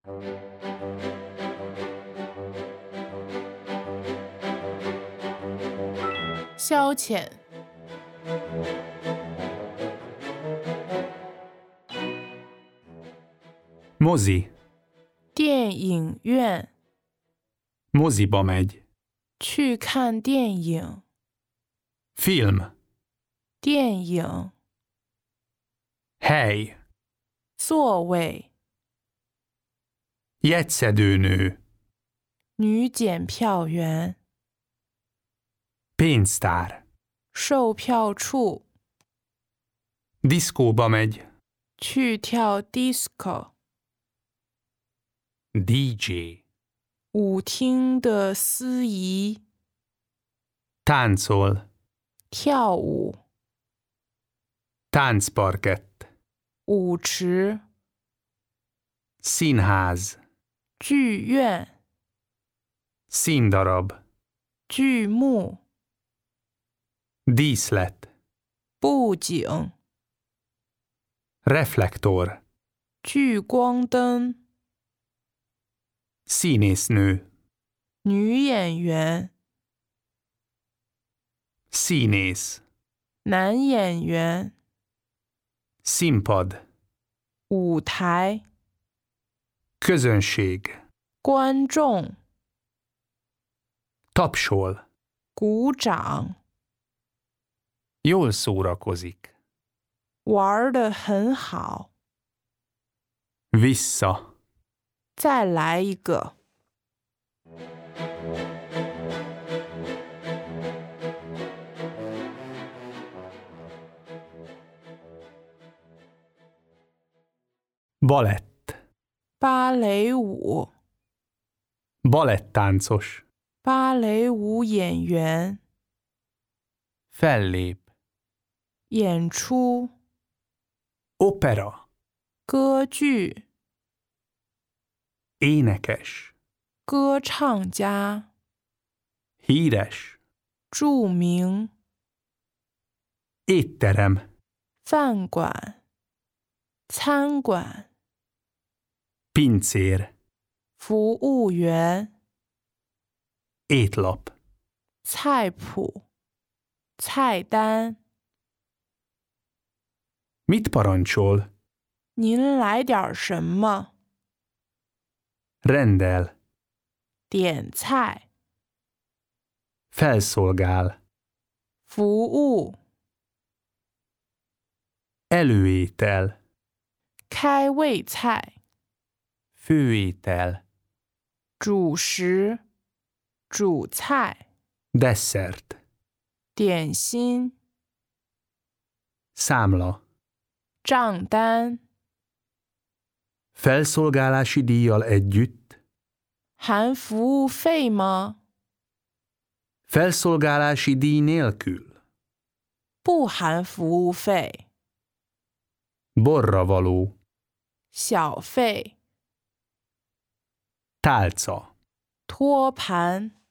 消遣。 Mozi. 电影院。 Moziba megy. 去看电影。 Film. 电影。 Hely. 座位。 Jegyszedőnő. 女检票员。 Pénztár. 售票处。 Diszkóba megy. 去跳 disco。 DJ. 舞厅的司仪。 Táncol. 跳舞。 Táncparkett. 舞池。 Színház. 剧院。 Színdarab. 剧目。 Díszlet. 布景。 Reflektor. 聚光灯。 Színésznő. 女演员。 Színész. 男演员。 Színpad. 舞台。 Közönség. 观众。 Tapsol. 鼓掌。 Jól szórakozik. 玩得很好。 Vissza. 再来一个。 Balett. 芭蕾舞。 Balettáncos. 芭蕾舞演员。 Fellép. 演出。 Opera. 歌剧。 Énekes. 歌唱家。 Híres. 著名。 Étterem. 饭馆。餐馆。 Pincér. 服务员。 Étlap. 菜谱。菜单。 Mit parancsol? 您来点什么？ Rendel. 点菜。 Felszolgál. 服务。 Előétel. 开胃菜。 Főétel. 主食。主菜。 Desszert. 点心。 Számla. 账单。 Felszolgálási díjjal együtt. 含服务费吗？ Felszolgálási díj nélkül. 不含服务费。 Borra való. 小费。 Tálca. 托盘。